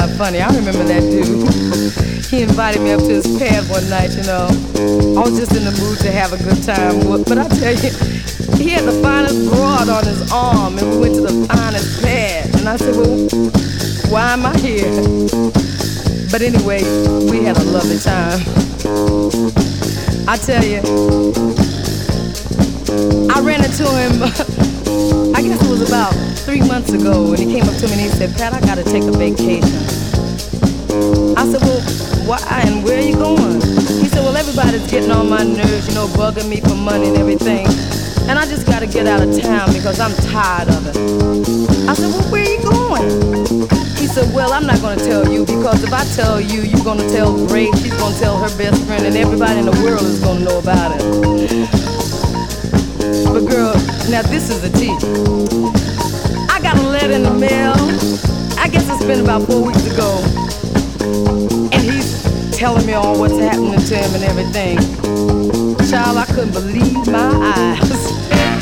not funny. I remember that dude. He invited me up to his pad one night, you know. I was just in the mood to have a good time. But I tell you, he had the finest broad on his arm, and we went to the finest pad. And I said, well, why am I here? But anyway, we had a lovely time. I tell you, I ran into him, I guess it was about 3 months ago, and he came up to me and he said, Pat, I gotta take a vacation. I said, well, why and where are you going? He said, well, everybody's getting on my nerves, you know, bugging me for money and everything. And I just gotta get out of town because I'm tired of it. I said, well, where are you going? He said, well, I'm not gonna tell you because if I tell you, you're gonna tell Grace, she's gonna tell her best friend, and everybody in the world is gonna know about it. But girl, now this is the tea. I got a letter in the mail, I guess it's been about 4 weeks ago. And he's telling me all what's happening to him and everything. Child, I couldn't believe my eyes.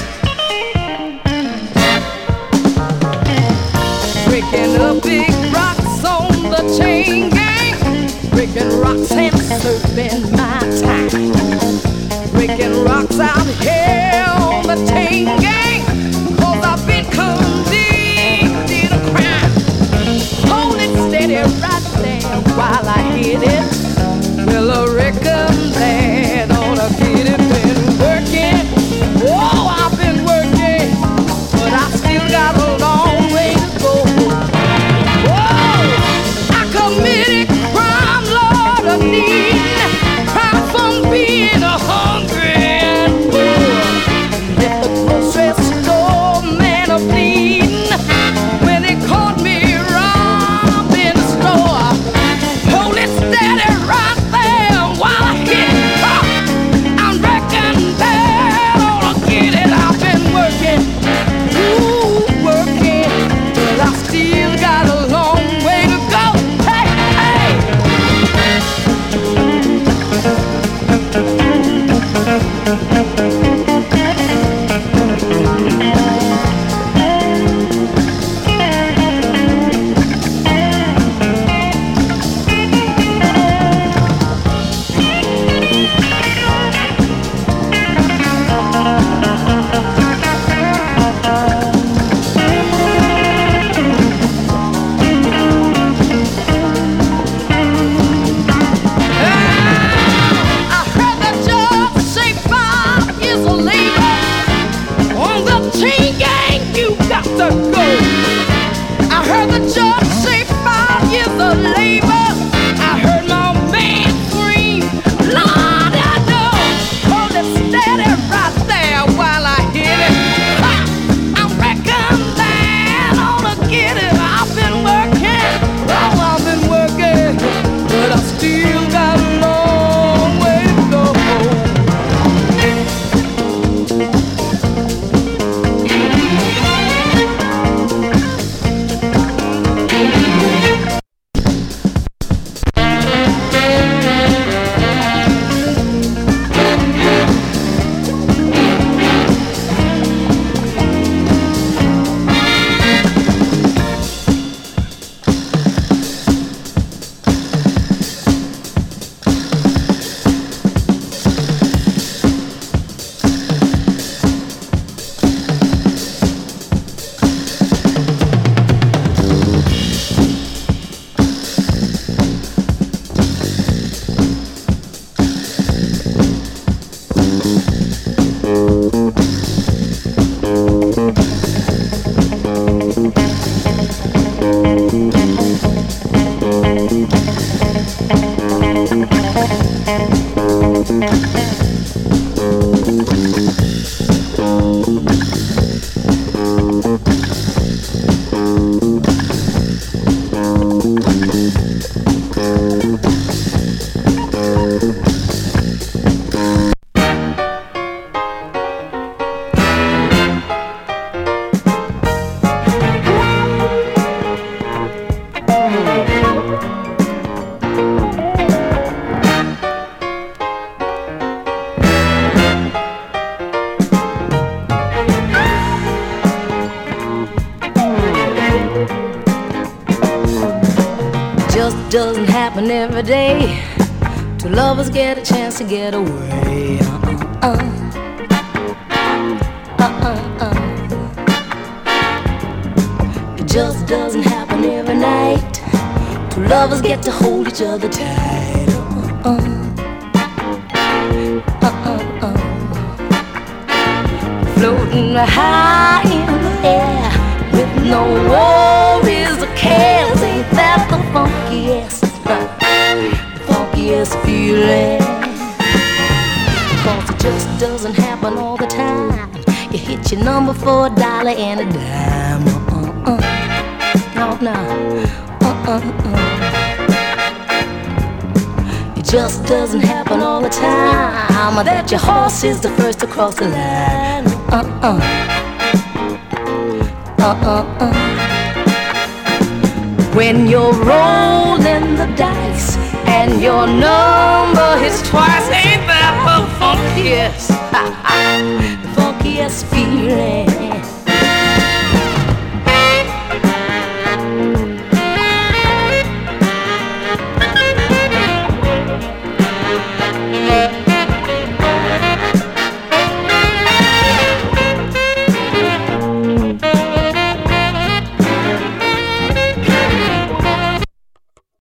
Breaking up big rocks on the chain gang. Breaking rocks and serving my time. Breaking rocks out here on the chain gang. 'Cause I've been convicted of crime. Hold it steady right there while I hit it. Well, I reckon that ought to get it. Been working, oh, I've been working, but I still got a long way to go. Whoa, I committed crime, Lord, of need, crime from being a hungry and poor. At the grocery store, man, I'm bleeding when they caught me robbing the store. Hold it steady right there while I just doesn't happen every day. Two lovers get a chance to get away. It just doesn't happen every night. Two lovers get to hold each other tight. Floating high in the air with no worries or cares. Ain't that the funkiest, funkiest feeling? 'Cause it just doesn't happen all the time. You hit your number for $1 and a dime. No. It just doesn't happen all the time that your horse is the first to cross the line. When you're rolling the dice and your number hits twice, ain't that the funkiest, the funkiest feeling?